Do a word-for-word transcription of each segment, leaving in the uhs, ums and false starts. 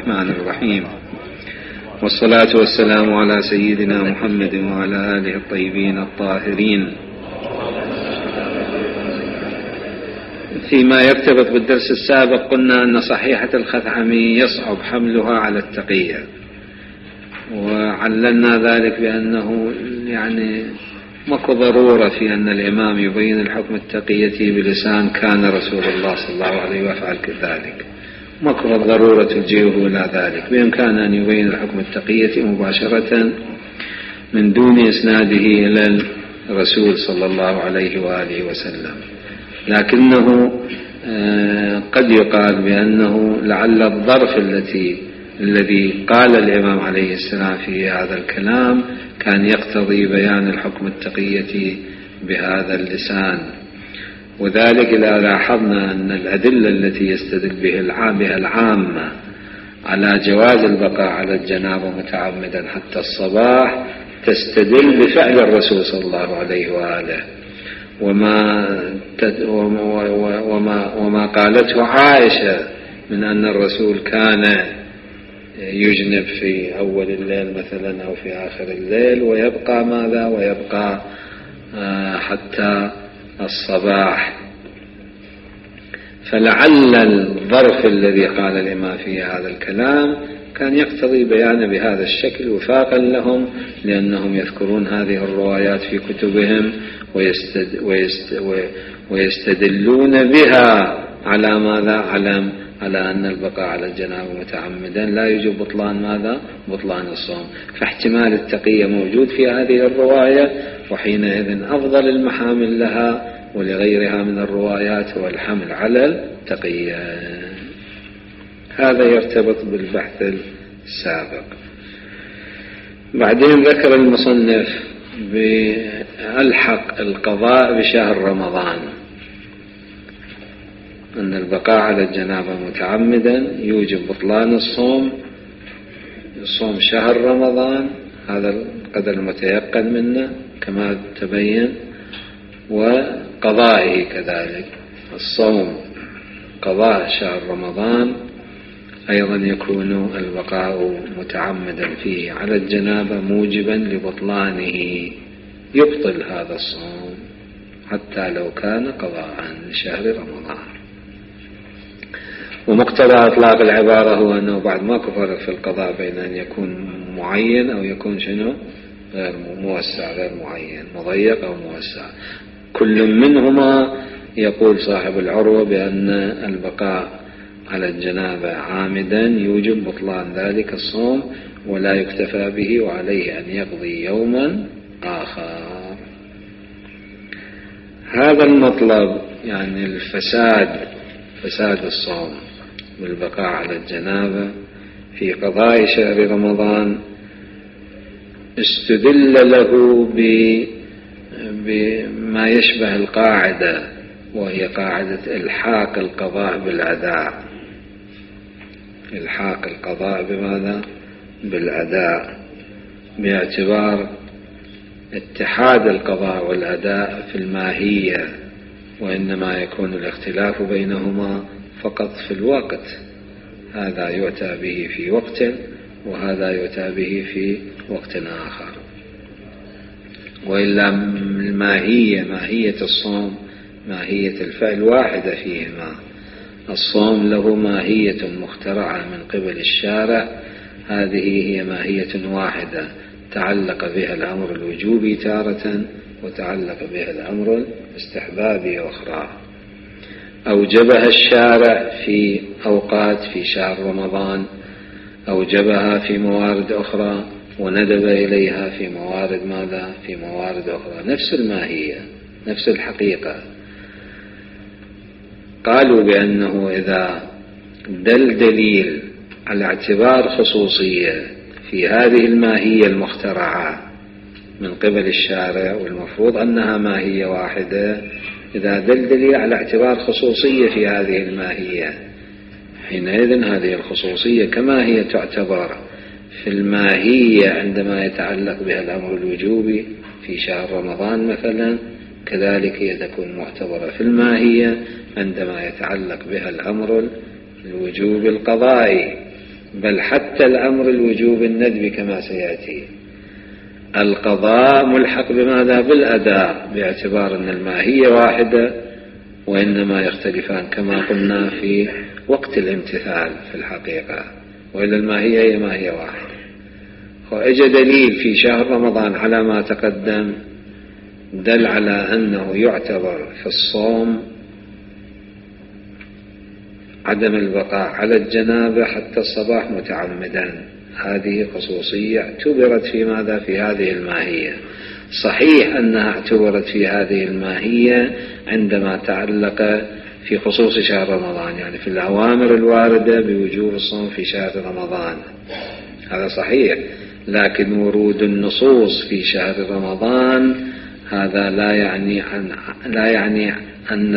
الرحمن الرحيم، والصلاة والسلام على سيدنا محمد وعلى آله الطيبين الطاهرين. فيما يرتبط بالدرس السابق قلنا أن صحيحة الخثعمي يصعب حملها على التقية، وعللنا ذلك بأنه يعني ماكو ضرورة في أن الإمام يبين الحكم التقية بلسان كان رسول الله صلى الله عليه وفعل كذلك، ماكو ضرورة تجيه إلى ذلك، بإمكان أن يبين الحكم التقية مباشرة من دون إسناده إلى الرسول صلى الله عليه وآله وسلم. لكنه قد يقال بأنه لعل الظرف التي الذي قال الإمام عليه السلام في هذا الكلام كان يقتضي بيان الحكم التقية بهذا اللسان، وذلك إذا لاحظنا أن الأدلة التي يستدل بها العامة على جواز البقاء على الجنابة متعمدا حتى الصباح تستدل بفعل الرسول صلى الله عليه وآله وما وما وما قالته عائشة من أن الرسول كان يجنب في أول الليل مثلا أو في آخر الليل ويبقى ماذا ويبقى حتى الصباح. فلعل الظرف الذي قال الإمام في هذا الكلام كان يقتضي بيان بهذا الشكل وفاقا لهم، لأنهم يذكرون هذه الروايات في كتبهم ويستد ويست ويستدلون بها على ماذا على على أن البقاء على الجنابة متعمدا لا يوجب بطلان ماذا بطلان الصوم. فاحتمال التقية موجود في هذه الرواية، وحينئذ أفضل المحامل لها ولغيرها من الروايات هو الحمل على التقية. هذا يرتبط بالبحث السابق. بعدين ذكر المصنف بألحق القضاء بشهر رمضان، أن البقاء على الجنابة متعمدا يوجب بطلان الصوم، صوم شهر رمضان هذا القدر المتيقن منه كما تبين، وقضائه كذلك الصوم قضاء شهر رمضان أيضا يكون البقاء متعمدا فيه على الجنابة موجبا لبطلانه، يبطل هذا الصوم حتى لو كان قضاء لشهر رمضان. ومقتضى إطلاق العبارة هو أنه بعد ما كفر في القضاء بين أن يكون معين أو يكون شنو غير موسع غير معين، مضيق أو موسع، كل منهما يقول صاحب العروة بأن البقاء على الجنابة عامدا يوجب بطلان ذلك الصوم ولا يكتفى به، وعليه أن يقضي يوما آخر. هذا المطلب يعني الفساد فساد الصوم بالبقاء على الجنابة في قضاء شهر رمضان استدل له بما يشبه القاعدة، وهي قاعدة إلحاق القضاء بالأداء. إلحاق القضاء بماذا؟ بالأداء، باعتبار اتحاد القضاء والأداء في الماهية، وإنما يكون الاختلاف بينهما فقط في الوقت، هذا يؤتى به في وقت وهذا يؤتى به في وقت آخر، وإلا الماهية ماهية الصوم ماهية الفعل واحدة فيهما. الصوم له ماهية مخترعة من قبل الشارع، هذه هي ماهية واحدة تعلق بها الأمر الوجوبي تارة وتعلق بها الأمر الاستحبابي أخرى. أوجبها الشارع في أوقات في شهر رمضان، أوجبها في موارد أخرى وندب إليها في موارد ماذا في موارد أخرى، نفس الماهية نفس الحقيقة. قالوا بأنه إذا دل دليل على اعتبار خصوصية في هذه الماهية المخترعة من قبل الشارع، والمفروض أنها ماهية واحدة، إذا دل دليل على اعتبار خصوصية في هذه الماهية، حينئذ هذه الخصوصية كما هي تعتبر في الماهية عندما يتعلق بها الأمر الوجوبي في شهر رمضان مثلا، كذلك هي تكون معتبرة في الماهية عندما يتعلق بها الأمر الوجوب القضائي. بل حتى الأمر الوجوب الندب كما سيأتي. القضاء ملحق بماذا؟ بالأداء، باعتبار أن الماهية واحدة وإنما يختلفان كما قلنا في وقت الامتثال في الحقيقة، وإلا الماهية هي ماهية واحدة. وإجا دليل في شهر رمضان على ما تقدم دل على أنه يعتبر في الصوم عدم البقاء على الجنابة حتى الصباح متعمدا. هذه خصوصية اعتبرت في ماذا؟ في هذه الماهية. صحيح أنها اعتبرت في هذه الماهية عندما تعلق في خصوص شهر رمضان، يعني في الأوامر الواردة بوجوب الصوم في شهر رمضان، هذا صحيح. لكن ورود النصوص في شهر رمضان هذا لا يعني عن لا يعني أن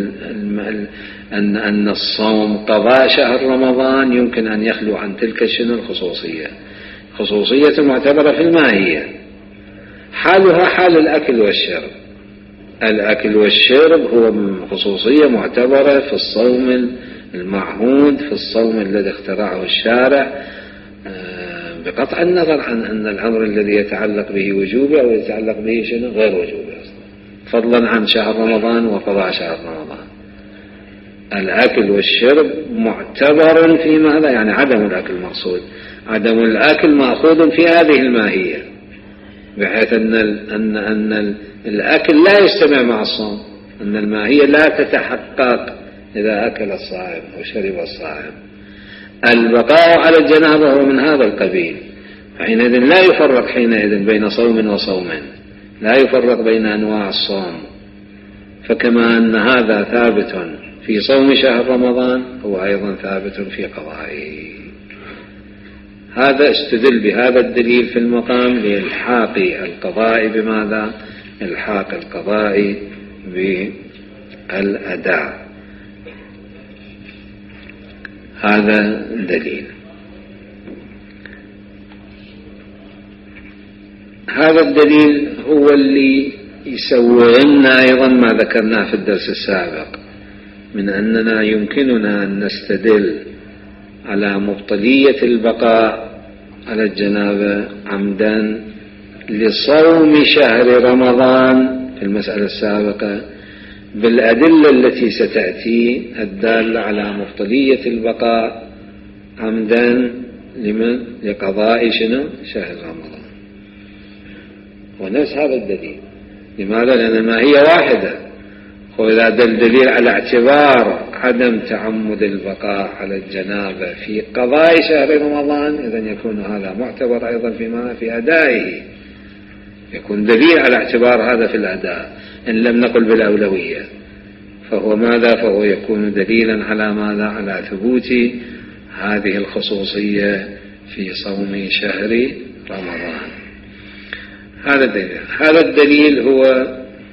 أن أن الصوم قضاء شهر رمضان يمكن أن يخلو عن تلك شنو الخصوصية. خصوصية معتبرة في الماهية، حالها حال الأكل والشرب. الأكل والشرب هو خصوصية معتبرة في الصوم المعهود، في الصوم الذي اخترعه الشارع، بقطع النظر عن أن الأمر الذي يتعلق به وجوبه أو يتعلق به شنو غير وجوبه، فضلا عن شهر رمضان وقضاء شهر رمضان. الأكل والشرب معتبر في ماذا؟ يعني عدم الأكل مقصود، عدم الأكل مأخوذ في هذه الماهية، بحيث أن أن أن الأكل لا يجتمع مع الصوم، أن الماهية لا تتحقق إذا أكل الصائم وشرب الصائم. البقاء على الجنابة هو من هذا القبيل، حينئذ لا يفرق حينئذ بين صوم وصوم، لا يفرق بين أنواع الصوم. فكما أن هذا ثابت في صوم شهر رمضان هو أيضا ثابت في قضائه. هذا استدل بهذا الدليل في المقام لإلحاق القضاء بماذا؟ إلحاق القضاء بالأداء. هذا دليل. هذا الدليل هو اللي يسوي لنا أيضا ما ذكرناه في الدرس السابق من أننا يمكننا أن نستدل على مبطلية البقاء على الجنابة عمدا لصوم شهر رمضان في المسألة السابقة بالأدلة التي ستأتي الدالة على مبطلية البقاء عمدا لمن؟ لقضاء شنو؟ شهر رمضان. ونفس هذا الدليل. لماذا؟ لأن ما هي واحدة. وإذا دل دليل على اعتبار عدم تعمد البقاء على الجنابة في قضاء شهر رمضان، إذن يكون هذا معتبر أيضا في ما في أدائه، يكون دليل على اعتبار هذا في الأداء إن لم نقل بالأولوية، فهو ماذا؟ فهو يكون دليلا على ماذا؟ على ثبوت هذه الخصوصية في صوم شهر رمضان. هذا الدليل. هذا الدليل هو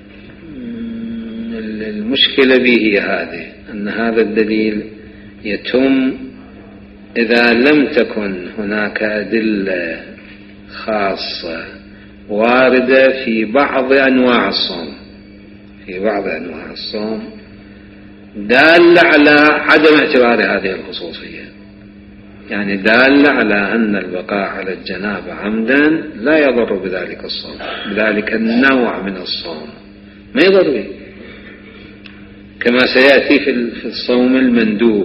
المشكلة به هذه، أن هذا الدليل يتم إذا لم تكن هناك أدلة خاصة واردة في بعض أنواع الصوم، في بعض أنواع الصوم دالة على عدم اعتبار هذه الخصوصية، يعني دالة على أن البقاء على الجنابة عمدا لا يضر بذلك الصوم، بذلك النوع من الصوم ما يضر به، كما سيأتي في الصوم المندوب.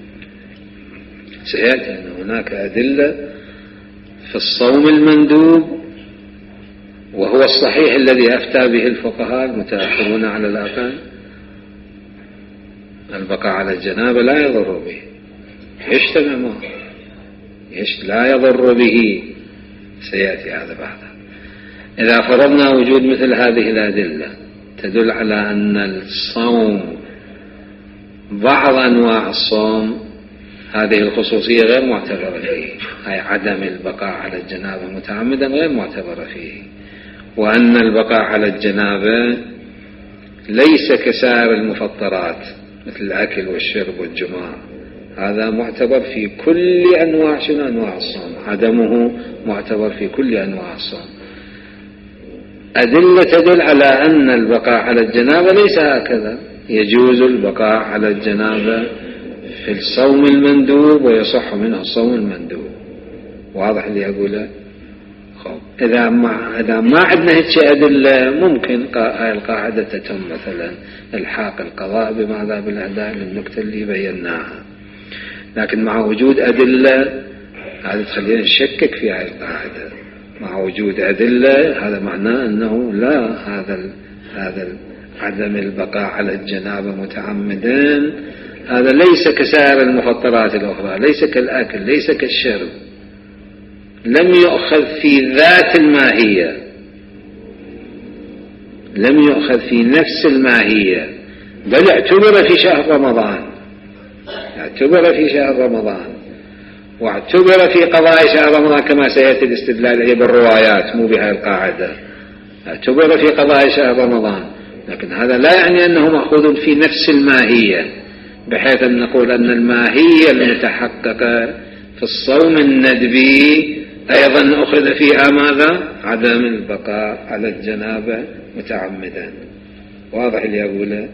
سيأتي أن هناك أدلة في الصوم المندوب، وهو الصحيح الذي أفتى به الفقهاء المتأخرون على الأقل، البقاء على الجنابة لا يضر به، يجتمع معه، لا يضر به. سيأتي هذا بعدها. إذا فرضنا وجود مثل هذه الأدلة تدل على أن الصوم بعض أنواع الصوم هذه الخصوصية غير معتبرة فيه، أي عدم البقاء على الجنابة متعمدا غير معتبرة فيه، وأن البقاء على الجنابة ليس كسائر المفطرات مثل الأكل والشرب والجماع، هذا معتبر في كل أنواع شنو أنواع الصوم، عدمه معتبر في كل أنواع الصوم. أدلة تدل على أن البقاء على الجنابة ليس هكذا، يجوز البقاء على الجنابة في الصوم المندوب ويصح منه الصوم المندوب. واضح اللي أقوله؟ إذا ما إذا ما عندنا هيك أدلة ممكن هاي القاعدة تتم، مثلا الحاق القضاء بماذا بالأداء للنكتة اللي بيناها، لكن مع وجود أدلة هذا تخلينا نشكك في هاي القاعدة. مع وجود أدلة هذا معناه أنه لا، هذا ال هذا ال عدم البقاء على الجنابة متعمدا هذا ليس كسائر المفطرات الأخرى، ليس كالأكل، ليس كالشرب، لم يؤخذ في ذات الماهية، لم يؤخذ في نفس الماهية، بل اعتبر في شهر رمضان، اعتبر في شهر رمضان، واعتبر في قضاء شهر رمضان كما سيأتي الاستدلال عليه بالروايات مو بهذه القاعدة، اعتبر في قضاء شهر رمضان، لكن هذا لا يعني أنه مأخوذ في نفس الماهية، بحيث أن نقول أن الماهية المتحققة في الصوم الندبي أيضا أخذ فيها ماذا؟ عدم البقاء على الجنابة متعمدا. واضح اللي أقوله؟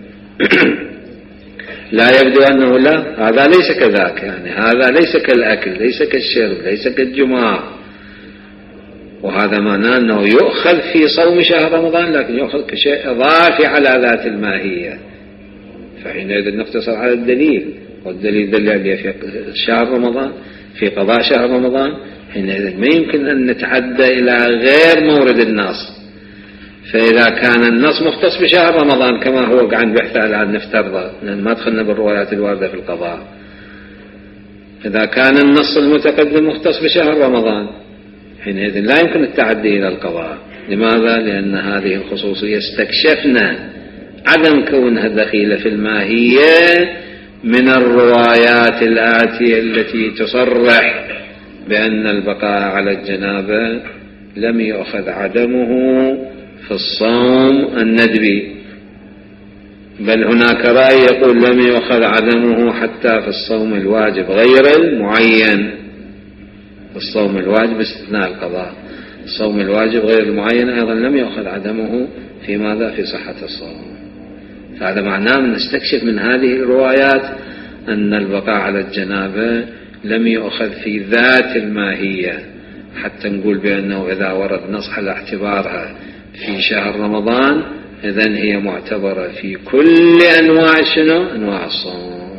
لا يبدو أنه لا، هذا ليس كذاك، يعني هذا ليس كالأكل، ليس كالشرب، ليس كالجماع، وهذا معناه أنه يؤخذ في صوم شهر رمضان، لكن يؤخذ كشيء إضافي على ذات الماهية، فحينئذ نقتصر على الدليل، والدليل دل عليه في شهر رمضان، في قضاء شهر رمضان، حينئذ ما يمكن أن نتعدى إلى غير مورد النص. فإذا كان النص مختص بشهر رمضان كما هو قاعد بحثه الآن نفترضه، لأن ما دخلنا بالروايات الواردة في القضاء، إذا كان النص المتقدم مختص بشهر رمضان حينئذ لا يمكن التعدي إلى القضاء. لماذا؟ لأن هذه الخصوصية استكشفنا عدم كونها دخيلة في الماهية من الروايات الآتية التي تصرح بأن البقاء على الجنابة لم يؤخذ عدمه في الصوم الندبي، بل هناك رأي يقول لم يؤخذ عدمه حتى في الصوم الواجب غير المعين، الصوم الواجب باستثناء القضاء، الصوم الواجب غير المعين أيضا لم يؤخذ عدمه في ماذا؟ في صحة الصوم. فهذا معناه أن نستكشف من هذه الروايات أن البقاء على الجنابة لم يؤخذ في ذات الماهية حتى نقول بأنه إذا ورد نص على اعتبارها في شهر رمضان إذن هي معتبرة في كل أنواع شنو؟ أنواع الصوم.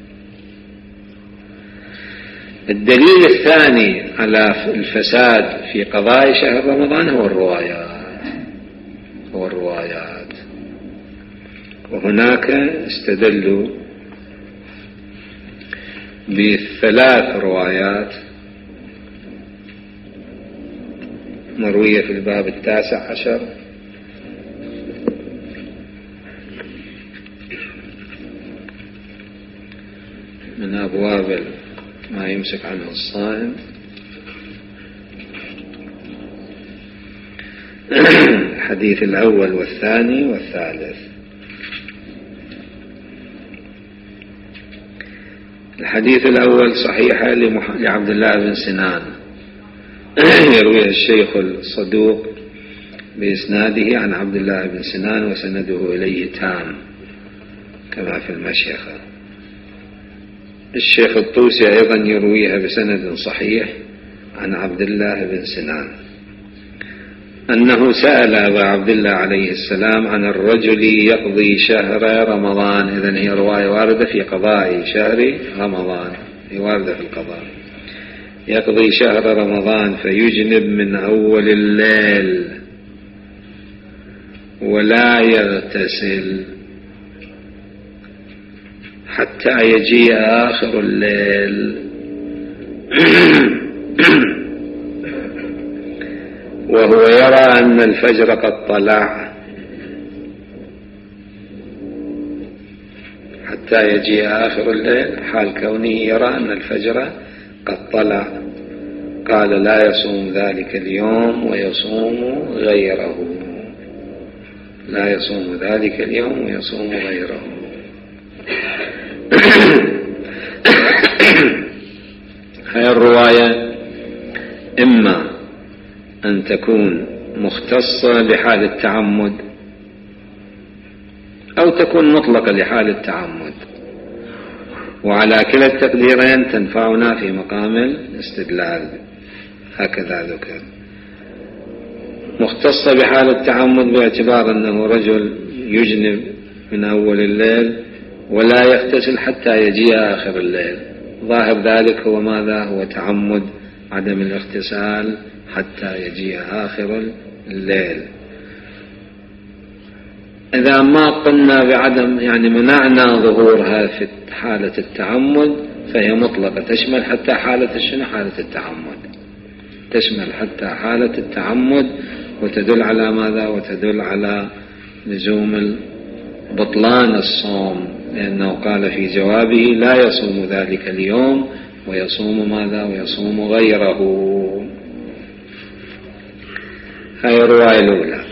الدليل الثاني على الفساد في قضاء شهر رمضان هو الروايات، هو الروايات وهناك استدلوا بثلاث روايات مروية في الباب التاسع عشر من أبواب ما يمسك عنه الصائم. الحديث الأول والثاني والثالث. الحديث الأول صحيحة لعبد الله بن سنان يرويه الشيخ الصدوق بإسناده عن عبد الله بن سنان وسنده إليه تام كما في المشيخة. الشيخ الطوسي أيضا يرويها بسند صحيح عن عبد الله بن سنان أنه سأل أبا عبد الله عليه السلام عن الرجل يقضي شهر رمضان. إذن هي رواية واردة في قضاء شهر رمضان، هي واردة في القضاء. يقضي شهر رمضان فيجنب من أول الليل ولا يغتسل حتى يجيء آخر الليل وهو يرى أن الفجر قد طلع حتى يجيء آخر الليل حال كونه يرى أن الفجر قد طلع. قال لا يصوم ذلك اليوم ويصوم غيره، لا يصوم ذلك اليوم ويصوم غيره. هذه الرواية إما أن تكون مختصة لحال التعمد أو تكون مطلقة لحال التعمد. وعلى كلا التقديرين تنفعنا في مقام الاستدلال. هكذا ذكر. مختصة بحال التعمد باعتبار أنه رجل يجنب من أول الليل ولا يغتسل حتى يجيء آخر الليل، ظاهر ذلك هو ماذا؟ هو تعمد عدم الاغتسال حتى يجيء آخر الليل. إذا ما قلنا بعدم يعني منعنا ظهورها في حالة التعمد فهي مطلقة، تشمل حتى حالة الشنو؟ حالة التعمد، تشمل حتى حالة التعمد، وتدل على ماذا؟ وتدل على لزوم بطلان الصوم، لأنه قال في جوابه لا يصوم ذلك اليوم ويصوم ماذا؟ ويصوم غيره. هاي الرواية الأولى.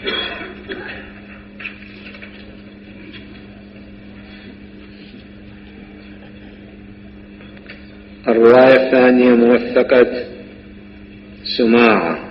الرواية الثانية موثقة سماعة.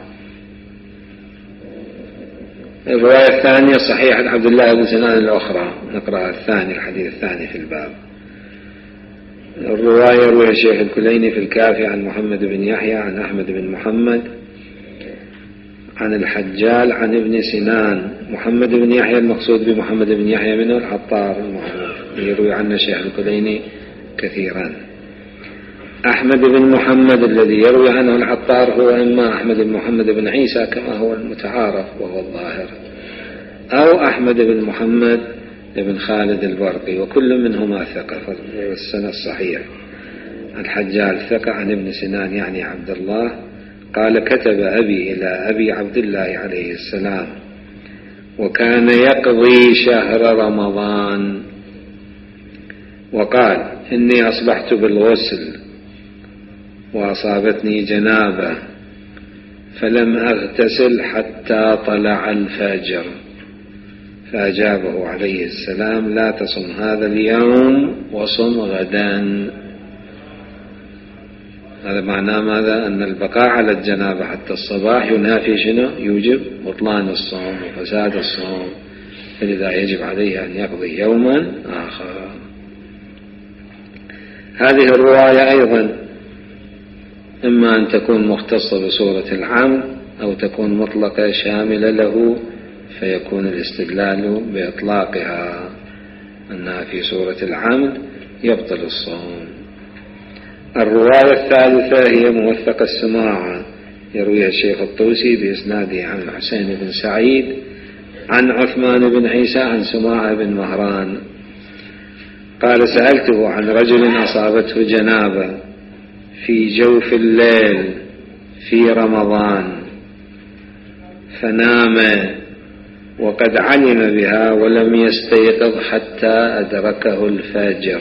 الرواية الثانية صحيحة عبد الله بن سنان الأخرى، نقرأ الثاني الحديث الثاني في الباب. الرواية روي الشيخ الكليني في الكافي عن محمد بن يحيى عن أحمد بن محمد عن الحجال عن ابن سنان. محمد بن يحيى المقصود بمحمد بن يحيى منه العطار المعروف، يروي عنه الشيخ الكليني كثيرا. أحمد بن محمد الذي يروي عنه العطار هو إما أحمد بن محمد بن عيسى كما هو المتعارف وهو الظاهر، أو أحمد بن محمد بن خالد البرقي، وكل منهما ثقة في السنة الصحيح. الحجال ثقة عن ابن سنان يعني عبد الله قال كتب أبي إلى أبي عبد الله عليه السلام وكان يقضي شهر رمضان وقال إني أصبحت بالغسل وأصابتني جنابة فلم أغتسل حتى طلع الفجر، فأجابه عليه السلام لا تصم هذا اليوم وصم غدا. هذا معناه ماذا؟ أن البقاء على الجنابة حتى الصباح ينافي شنو؟ يوجب بطلان الصوم وفساد الصوم، فلذا يجب عليه أن يقضي يوما آخر. هذه الرواية أيضا إما أن تكون مختصة بصورة العام أو تكون مطلقة شاملة له، فيكون الاستدلال بإطلاقها أنها في صورة العام يبطل الصوم. الرواية الثالثة هي موثقة السماعة، يرويها الشيخ الطوسي بإسناده عن الحسين بن سعيد عن عثمان بن عيسى عن سماعة بن مهران قال سألته عن رجل أصابته جنابة في جوف الليل في رمضان فنام وقد علم بها ولم يستيقظ حتى أدركه الفجر،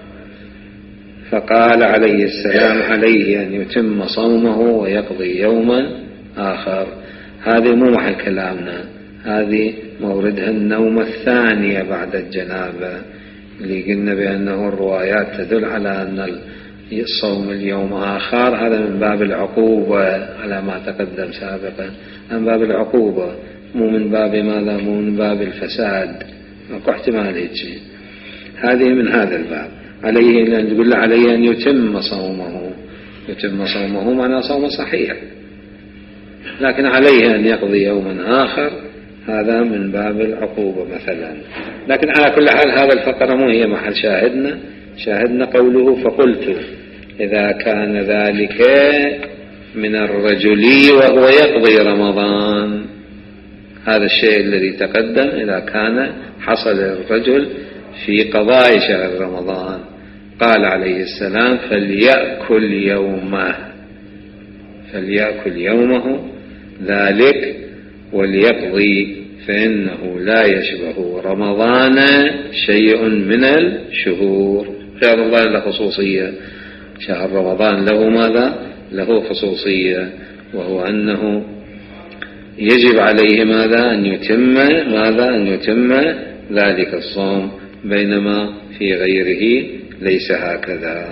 فقال عليه السلام عليه أن يتم صومه ويقضي يوما آخر. هذه مو محل كلامنا، هذه موردها النوم الثانية بعد الجنابة، اللي قلنا بأنه الروايات تدل على أن الصوم اليوم آخر، هذا من باب العقوبة على ما تقدم سابقا، من باب العقوبة مو من باب ماذا؟ مو من باب الفساد، اكو احتمال هيك شيء. هذه من هذا الباب. عليه أن تقول عليه أن يتم صومه، يتم صومه معناه صوم صحيح، لكن عليه أن يقضي يوما آخر، هذا من باب العقوبة مثلا. لكن على كل حال هذا الفقرة مو هي محل شاهدنا، شاهدنا قوله فقلت إذا كان ذلك من الرجل وهو يقضي رمضان، هذا الشيء الذي تقدم إذا كان حصل الرجل في قضاء شهر رمضان. قال عليه السلام فليأكل يومه، فليأكل يومه ذلك وليقضي فإنه لا يشبه رمضان شيء من الشهور. شهر رمضان له خصوصية، شهر رمضان له ماذا؟ له خصوصية، وهو أنه يجب عليه ماذا؟ أن يتم ماذا؟ أن يتم ذلك الصوم، بينما في غيره ليس هكذا.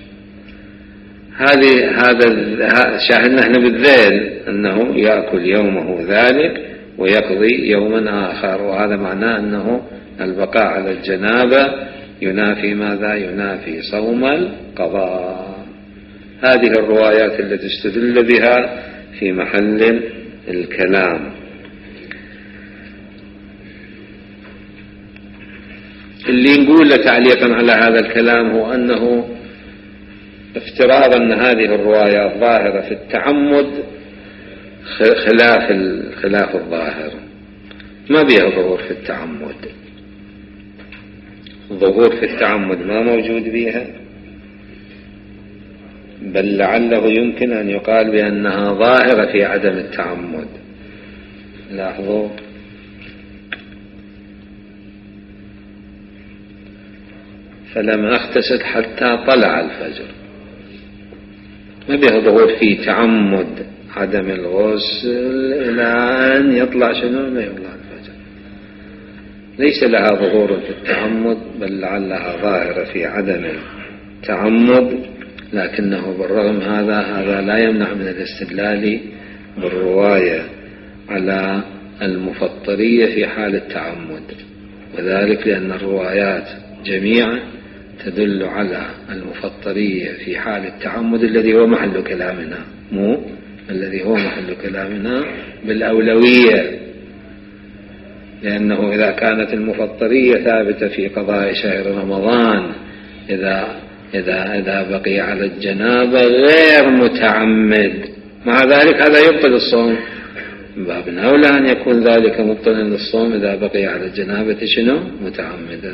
هذه هذا شاهدنا احنا بالذيل أنه يأكل يومه ذلك ويقضي يوما آخر، وهذا معناه أنه البقاء على الجنابة ينافي ماذا؟ ينافي صوم القضاء. هذه الروايات التي استدل بها في محل الكلام. اللي نقول تعليقا على هذا الكلام هو أنه افتراض أن هذه الروايات ظاهرة في التعمد خلاف خلاف الظاهر، ما بها ظهور في التعمد، ظهور في التعمد ما موجود بها، بل لعله يمكن أن يقال بأنها ظاهرة في عدم التعمد. لاحظوا فلم أغتسل حتى طلع الفجر، ما بها ظهور في تعمد عدم الغسل إلى أن يطلع شنو؟ ما يطلع الفجر. ليس لها ظهور في التعمد، بل لعلها ظاهرة في عدم التعمد، لكنه بالرغم هذا هذا لا يمنع من الاستدلال بالرواية على المفطرية في حال التعمد، وذلك لأن الروايات جميعا تدل على المفطرية في حال التعمد الذي هو محل كلامنا، مو الذي هو محل كلامنا بالأولوية، لأنه إذا كانت المفطرية ثابتة في قضاء شهر رمضان إذا إذا إذا بقي على الجنابة غير متعمد، مع ذلك هذا يبطل الصوم، باب أولى أن يكون ذلك مبطلا للصوم إذا بقي على الجنابة شنو؟ متعمدا.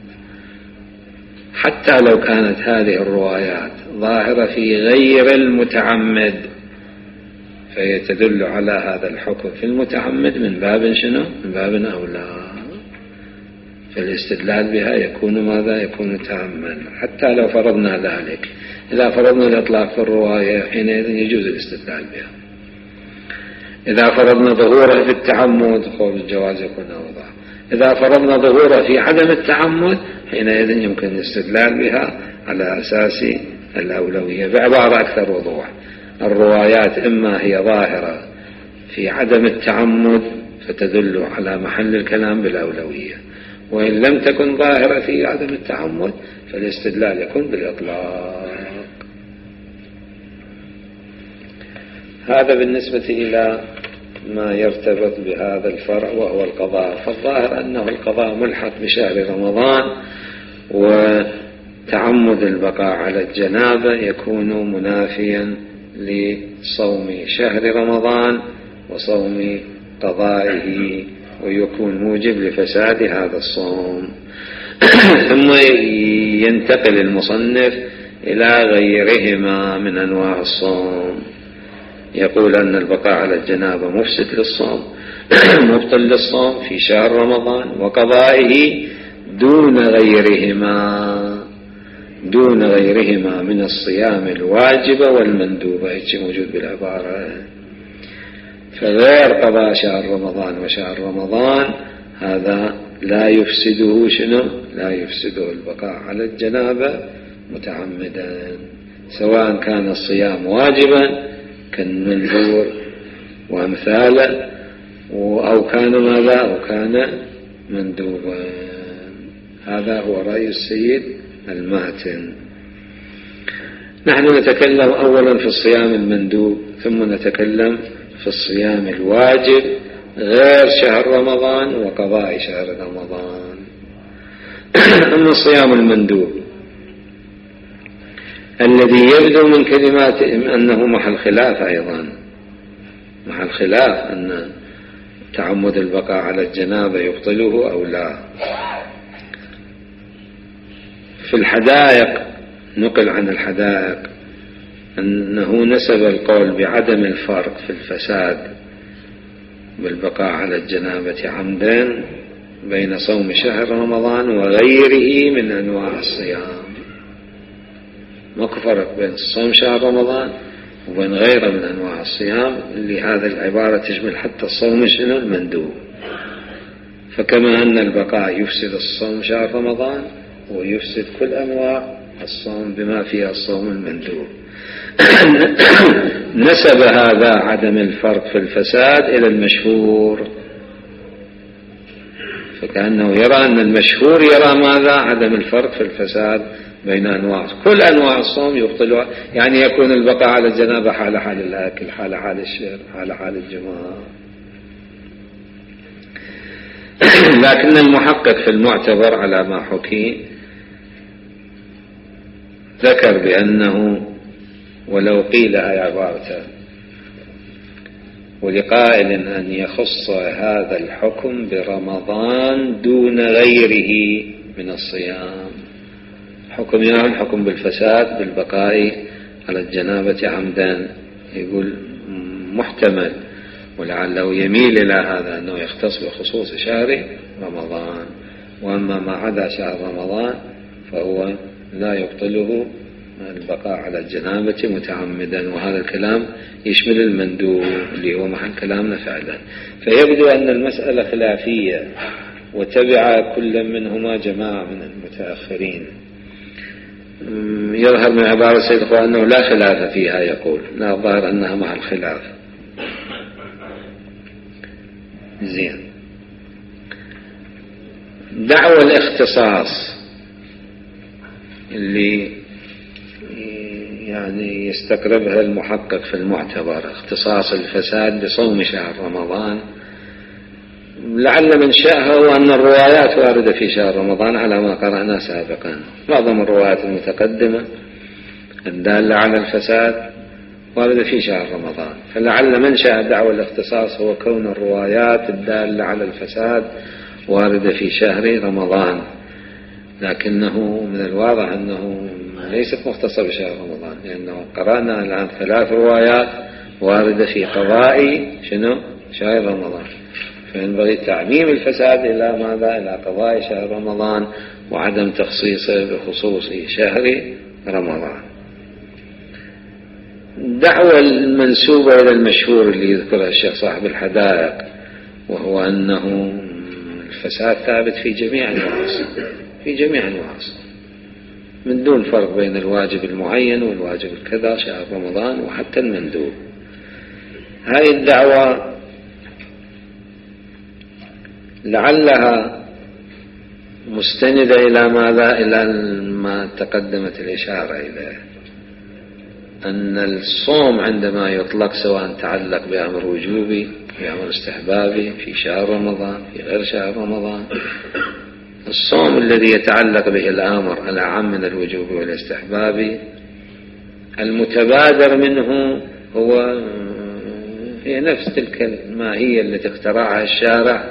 حتى لو كانت هذه الروايات ظاهرة في غير المتعمد فهي تدل على هذا الحكم في المتعمد من باب شنو؟ من باب أولى، فالاستدلال بها يكون ماذا؟ يكون تاما. حتى لو فرضنا ذلك، إذا فرضنا الإطلاق في الرواية حينئذ يجوز الاستدلال بها. إذا فرضنا ظهوره في التعمد قول الجواز يكون أوضح. إذا فرضنا ظهوره في عدم التعمد حينئذ يمكن الاستدلال بها على أساس الأولوية. بعبارة أكثر وضوح، الروايات إما هي ظاهرة في عدم التعمد فتدل على محل الكلام بالأولوية، وإن لم تكن ظاهرة في عدم التعمد فالاستدلال يكون بالإطلاق. هذا بالنسبة إلى ما يرتبط بهذا الفرع وهو القضاء. فالظاهر أنه القضاء ملحق بشهر رمضان، وتعمد البقاء على الجنابة يكون منافيا لصوم شهر رمضان وصوم قضائه، ويكون موجب لفساد هذا الصوم. ثم ينتقل المصنف إلى غيرهما من أنواع الصوم، يقول أن البقاء على الجنابة مفسد للصوم مبطل للصوم في شهر رمضان وقضائه دون غيرهما دون غيرهما من الصيام الواجبة والمندوبة، هيك موجود بالعبارة. فغير قضاء شهر رمضان وشهر رمضان هذا لا يفسده شنو؟ لا يفسده البقاء على الجنابة متعمدا، سواء كان الصيام واجبا كالمنذور وأمثاله أو كان ماذا؟ أو كان مندوبا. هذا هو رأي السيد الماتن. نحن نتكلم أولا في الصيام المندوب، ثم نتكلم في الصيام الواجب غير شهر رمضان وقضاء شهر رمضان. أما الصيام المندوب الذي يبدو من كلماتهم أنه محل خلاف، أيضا محل خلاف أن تعمد البقاء على الجنابة يبطله أو لا. في الحدائق نقل عن الحدائق أنه نسب القول بعدم الفرق في الفساد بالبقاء على الجنابة عمدا بين صوم شهر رمضان وغيره من أنواع الصيام. ماكو فرق بين صوم شهر رمضان وبين غيره من أنواع الصيام، اللي هذه العبارة تشمل حتى الصوم شنو؟ المندوب. فكما أن البقاء يفسد الصوم شهر رمضان ويفسد كل أنواع الصوم بما فيها الصوم المندوب. نسب هذا عدم الفرق في الفساد إلى المشهور، فكأنه يرى أن المشهور يرى ماذا؟ عدم الفرق في الفساد بين أنواع كل أنواع الصوم يبطلها، يعني يكون البقاء على الجنابة حال حال الأكل، حال حال الشرب، حال حال الجماع. لكن المحقق في المعتبر على ما حكي ذكر بأنه ولو قيل هاي عبارته ولقائل أن يخص هذا الحكم برمضان دون غيره من الصيام، حكم يعني الحكم بالفساد بالبقاء على الجنابة عمدا، يقول محتمل ولعله يميل إلى هذا أنه يختص بخصوص شهر رمضان، وأما ما عدا شهر رمضان فهو لا يبطله البقاء على الجنابة متعمدا، وهذا الكلام يشمل المندوب اللي هو محل كلامنا فعلا. فيبدو أن المسألة خلافية وتبع كل منهما جماعة من المتأخرين. يظهر من عبارة السيد الخوئي أنه لا خلاف فيها، يقول لا، الظاهر أنها مع الخلاف. زين. دعوى الاختصاص اللي يعني يستقربها المحقق في المعتبر، اختصاص الفساد بصوم شهر رمضان، لعل من شاءها هو أن الروايات واردة في شهر رمضان على ما قرأنا سابقا، معظم الروايات المتقدمة الدالة على الفساد واردة في شهر رمضان، فلعل من شاء دعوى الاختصاص هو كون الروايات الدالة على الفساد واردة في شهر رمضان، لكنه من الواضح أنه ليست مختصة بشهر رمضان، لأنه قرأنا الآن ثلاث روايات واردة في قضاء شنو شهر رمضان، فينبغي تعميم الفساد إلى ماذا؟ إلى قضاء شهر رمضان وعدم تخصيصه بخصوص شهر رمضان. دعوة المنسوبة إلى المشهور اللي يذكرها الشيخ صاحب الحدائق، وهو أنه الفساد ثابت في جميع الوعص في جميع الوعص من دون فرق بين الواجب المعين والواجب الكذا شهر رمضان وحتى المندوب. هاي الدعوة لعلها مستندة إلى ماذا؟ إلى ما تقدمت الإشارة إليه، أن الصوم عندما يطلق سواء تعلق بأمر وجوبي بأمر استحبابي في شهر رمضان في غير شهر رمضان، الصوم الذي يتعلق به الأمر الأعم من الوجوب والاستحباب المتبادر منه هو هي نفس تلك الماهية التي اخترعها الشارع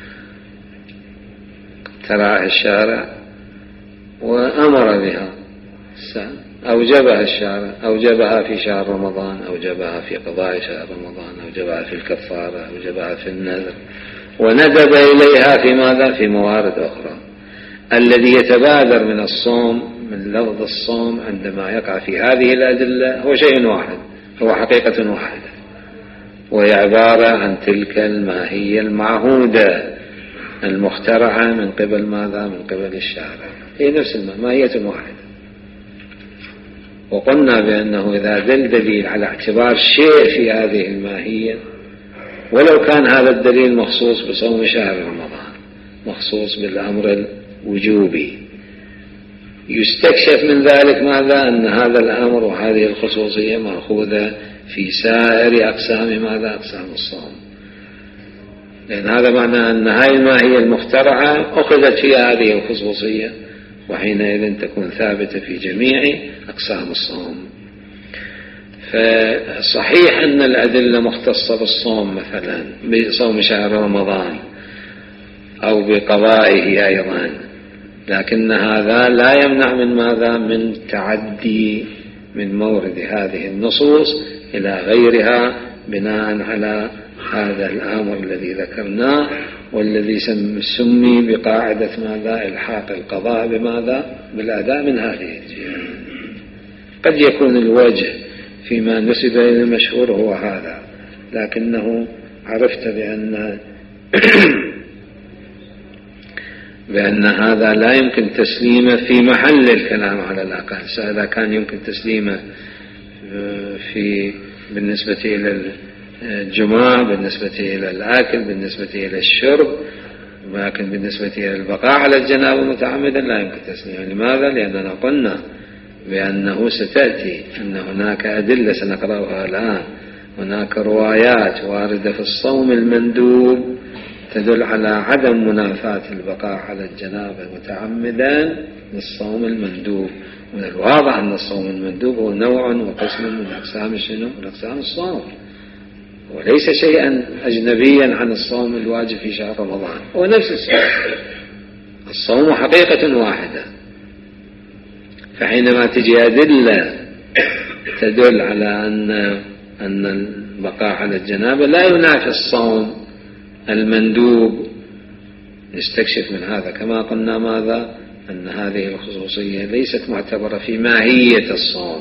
اخترعها الشارع وأمر بها، أوجبها الشارع، أوجبها في شهر رمضان، أوجبها في قضاء شهر رمضان، أوجبها في الكفارة، أوجبها في النذر، وندب إليها في ماذا؟ في موارد أخرى. الذي يتبادر من الصوم من لفظ الصوم عندما يقع في هذه الأدلة هو شيء واحد، هو حقيقة واحدة، وهي عبارة عن تلك الماهية المعهودة المخترعة من قبل ماذا؟ من قبل الشارع، هي نفس الماهية واحدة. وقلنا بأنه إذا دل دليل على اعتبار شيء في هذه الماهية ولو كان هذا الدليل مخصوص بصوم شهر رمضان مخصوص بالأمر الوجوبي، يستكشف من ذلك ماذا؟ أن هذا الأمر وهذه الخصوصية مأخوذة في سائر أقسام ماذا؟ أقسام الصوم، لأن هذا معنى أن هذه الماهية المخترعة أخذت في هذه الخصوصية، وحينئذ تكون ثابتة في جميع أقسام الصوم. فصحيح أن الأدلة مختصة بالصوم مثلا بصوم شهر رمضان أو بقضائه أيضا، لكن هذا لا يمنع من ماذا؟ من تعدي من مورد هذه النصوص إلى غيرها بناء على هذا الأمر الذي ذكرناه والذي سمي بقاعدة ماذا؟ الحاق القضاء بماذا؟ بالأداء من هذه الجهة. قد يكون الوجه فيما نسب إلى المشهور هو هذا، لكنه عرفت بأن بأن هذا لا يمكن تسليمه في محل الكلام على الأقل. إذا كان يمكن تسليمه في بالنسبة إلى الجماع، بالنسبة إلى الأكل، بالنسبة إلى الشرب، ولكن بالنسبة إلى البقاء على الجنابة متعمدا لا يمكن تسليمه. لماذا؟ لأننا قلنا بأنه ستأتي أن هناك أدلة سنقرأها الآن، هناك روايات واردة في الصوم المندوب تدل على عدم منافاة البقاء على الجنابة متعمدا للصوم المندوب. من الواضح أن الصوم المندوب هو نوع وقسم من أقسام شنو؟ من أقسام الصوم، وليس شيئا أجنبيا عن الصوم الواجب في شهر رمضان، هو نفس الصوم. الصوم حقيقة واحدة. فحينما تجي أدلة تدل على أن أن البقاء على الجنابة لا ينافي الصوم المندوب، نستكشف من هذا كما قلنا ماذا؟ أن هذه الخصوصية ليست معتبرة في ماهية الصوم،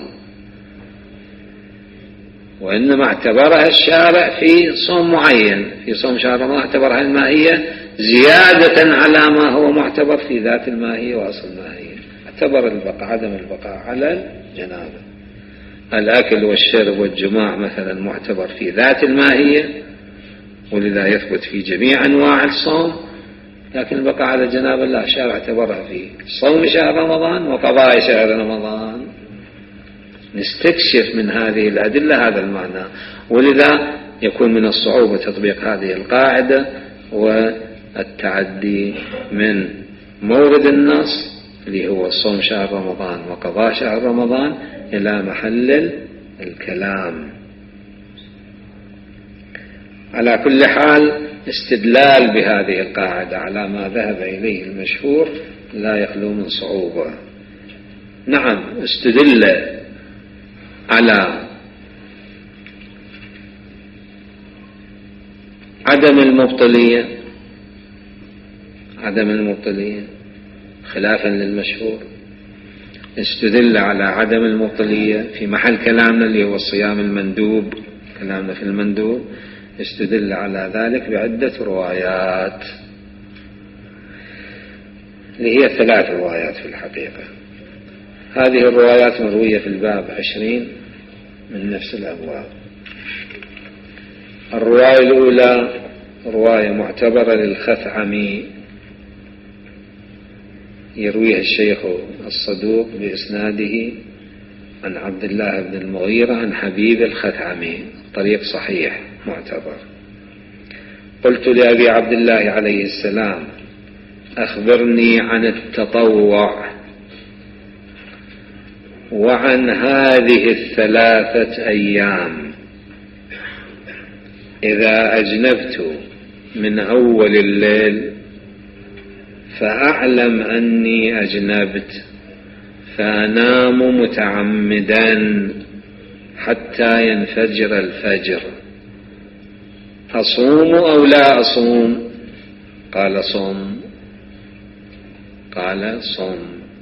وإنما اعتبرها الشارع في صوم معين، في صوم شهر رمضان اعتبرها الماهية زيادة على ما هو معتبر في ذات الماهية وأصل الماهية. اعتبر البقاء عدم البقاء على الجنابة. الأكل والشرب والجماع مثلا معتبر في ذات الماهية، ولذا يثبت في جميع أنواع الصوم، لكن البقاء على الجنابة لا، الشارع اعتبرها في صوم شهر رمضان وقضاء شهر رمضان. نستكشف من هذه الأدلة هذا المعنى، ولذا يكون من الصعوبة تطبيق هذه القاعدة والتعدي من مورد النص اللي هو صوم شهر رمضان وقضاء شهر رمضان إلى محل الكلام. على كل حال استدلال بهذه القاعدة على ما ذهب إليه المشهور لا يخلو من صعوبة. نعم، استدل على عدم المبطلية عدم المبطلية خلافا للمشهور، استدل على عدم المبطلية في محل كلامنا اللي هو الصيام المندوب، كلامنا في المندوب، استدل على ذلك بعدة روايات اللي هي ثلاث روايات في الحقيقة. هذه الروايات مروية في الباب عشرين من نفس الأبواب. الرواية الأولى رواية معتبرة للخثعمي، يرويها الشيخ الصدوق بإسناده عن عبد الله بن المغيرة عن حبيب الخثعمي، طريق صحيح معتبر. قلت لأبي عبد الله عليه السلام أخبرني عن التطوع وعن هذه الثلاثة أيام إذا أجنبت من أول الليل فأعلم أني أجنبت فأنام متعمدا حتى ينفجر الفجر، أصوم أو لا أصوم؟ قال صم. قال صم.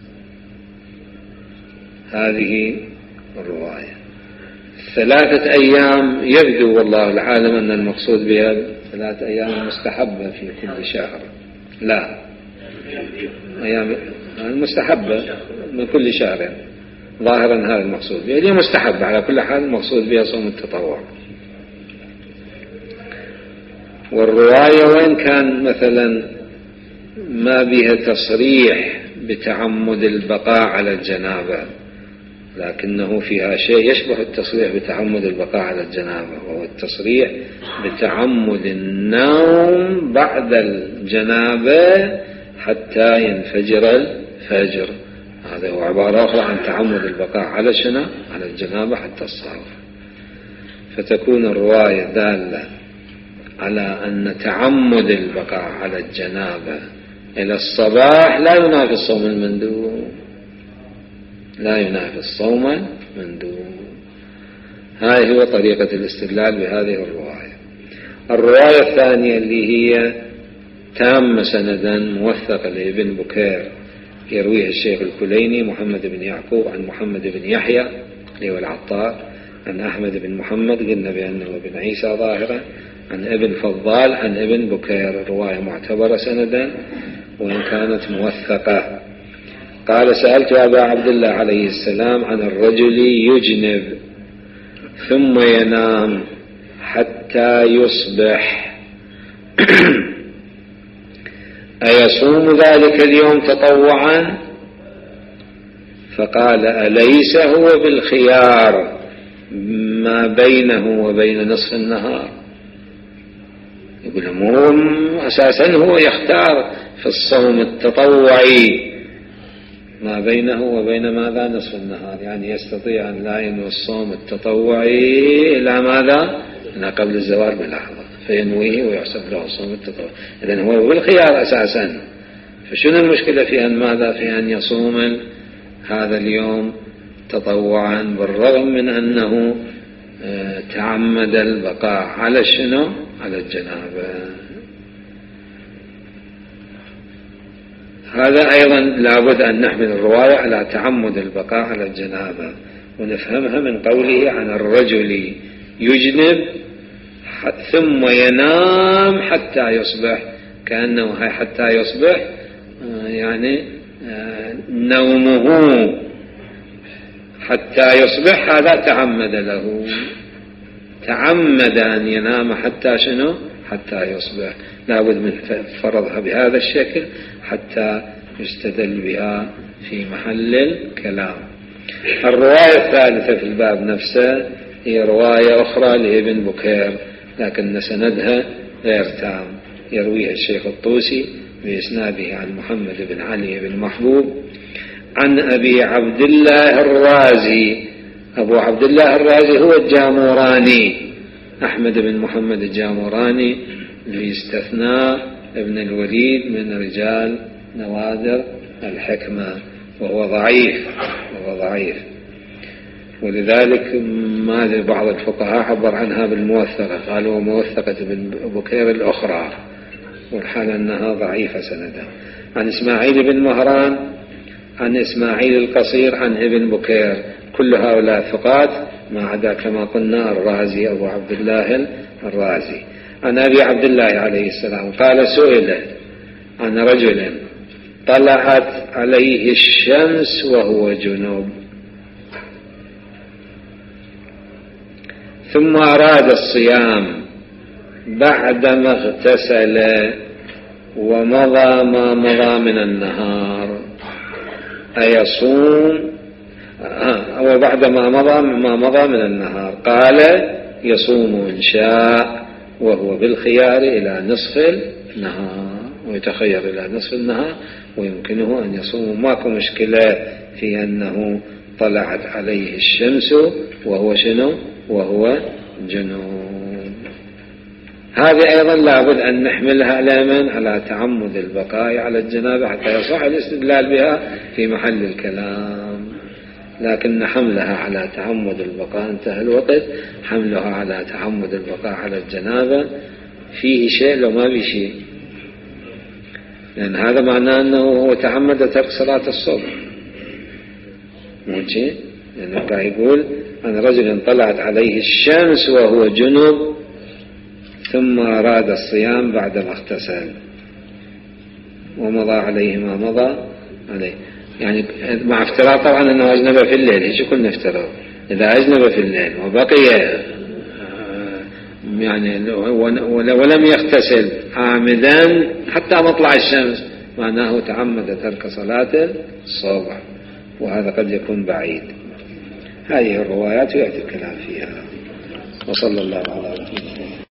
هذه الرواية. ثلاثة أيام يبدو والله العالم أن المقصود بها ثلاثة أيام مستحبة في كل شهر، لا، أيام المستحبة من كل شهر، ظاهرا هذا المقصود بها، هي مستحبة على كل حال، المقصود بها صوم التطوع. والرواية وإن كان مثلا ما بها تصريح بتعمد البقاء على الجنابة، لكنه فيها شيء يشبه التصريح بتعمد البقاء على الجنابة، وهو التصريح بتعمد النوم بعد الجنابة حتى ينفجر الفجر. هذا هو عبارة أخرى عن تعمد البقاء على شنو؟ على الجنابة حتى الصلاة. فتكون الرواية دالة على أن تعمد البقاء على الجنابة إلى الصباح لا ينافي الصوم المندوب، لا ينافي الصوم المندوب. هذه هو طريقة الاستدلال بهذه الرواية. الرواية الثانية اللي هي تامة سندا موثقة لابن بكير، يرويها الشيخ الكليني محمد بن يعقوب عن محمد بن يحيى اللي هو العطار عن أحمد بن محمد، قلنا بأنه ابن عيسى ظاهرا، عن ابن فضال عن ابن بكير. الرواية معتبرة سندا وإن كانت موثقة. قال سألت أبا عبد الله عليه السلام عن الرجل يجنب ثم ينام حتى يصبح أيصوم ذلك اليوم تطوعا؟ فقال أليس هو بالخيار ما بينه وبين نصف النهار؟ يقول هو أساسا هو يختار في الصوم التطوعي ما بينه وبين ماذا؟ نصف النهار، يعني يستطيع أن لا ينوي الصوم التطوعي إلى ماذا؟ إلى قبل الزوال بلحظة فينويه ويحسب له الصوم التطوعي. إذن هو بالخيار أساسا، فشنو المشكلة في أن ماذا؟ في أن يصوم هذا اليوم تطوعا بالرغم من أنه تعمد البقاء على شنو؟ على الجنابة. هذا أيضا لابد أن نحمل الرواية على تعمد البقاء على الجنابة، ونفهمها من قوله عن الرجل يجنب ثم ينام حتى يصبح، كأنه حتى يصبح يعني نومه حتى يصبح هذا تعمد له، تعمد أن ينام حتى شنو؟ حتى يصبح. لابد من فرضها بهذا الشكل حتى يستدل بها في محل الكلام. الرواية الثالثة في الباب نفسه هي رواية أخرى لابن بكير لكن سندها غير تام، يرويها الشيخ الطوسي بإسناده عن محمد بن علي بن محبوب عن أبي عبد الله الرازي. أبو عبد الله الرازي هو الجاموراني أحمد بن محمد الجاموراني لاستثناء ابن الوليد من رجال نوادر الحكمة، وهو ضعيف وهو ضعيف ولذلك ما بعض الفقهاء عبر عنها بالموثقة، قالوا موثقة ابن بكير الأخرى، والحال أنها ضعيفة سندها. عن إسماعيل بن مهران عن إسماعيل القصير عن ابن بكير، كل هؤلاء ثقات ما عدا كما قلنا الرازي أبو عبد الله الرازي. عن أبي عبد الله عليه السلام قال سئل عن رجل طلعت عليه الشمس وهو جنوب ثم أراد الصيام بعدما اغتسل ومضى ما مضى من النهار أيصوم أو بعدما مضى ما مضى من النهار؟ قال يصوم إن شاء وهو بالخيار إلى نصف النهار، ويتخير إلى نصف النهار ويمكنه أن يصوم، ماكو مشكلة في أنه طلعت عليه الشمس وهو شنو؟ وهو جنوب. هذه أيضا لابد أن نحملها على من؟ على تعمد البقاء على الجنابة حتى يصح الاستدلال بها في محل الكلام، لكن حملها على تعمد البقاء انتهى الوقت، حملها على تعمد البقاء على الجنابة فيه شيء لو ما في شيء، لأن هذا معناه أنه هو تعمد ترك صلاة الصبح، مو شيء، لأنه قاعد يقول أن رجل طلعت عليه الشمس وهو جنوب ثم أراد الصيام بعدما اغتسل ومضى عليه ما مضى عليه، يعني مع افتراض طبعا أنه أجنب في الليل، ايش كنا نفترض؟ إذا أجنب في الليل وبقي يعني ولم يغتسل عامدا حتى مطلع الشمس معناه تعمد ترك صلاة الصبح، وهذا قد يكون بعيد. هذه الروايات يأتي الكلام فيها. وصلى الله على رسول الله.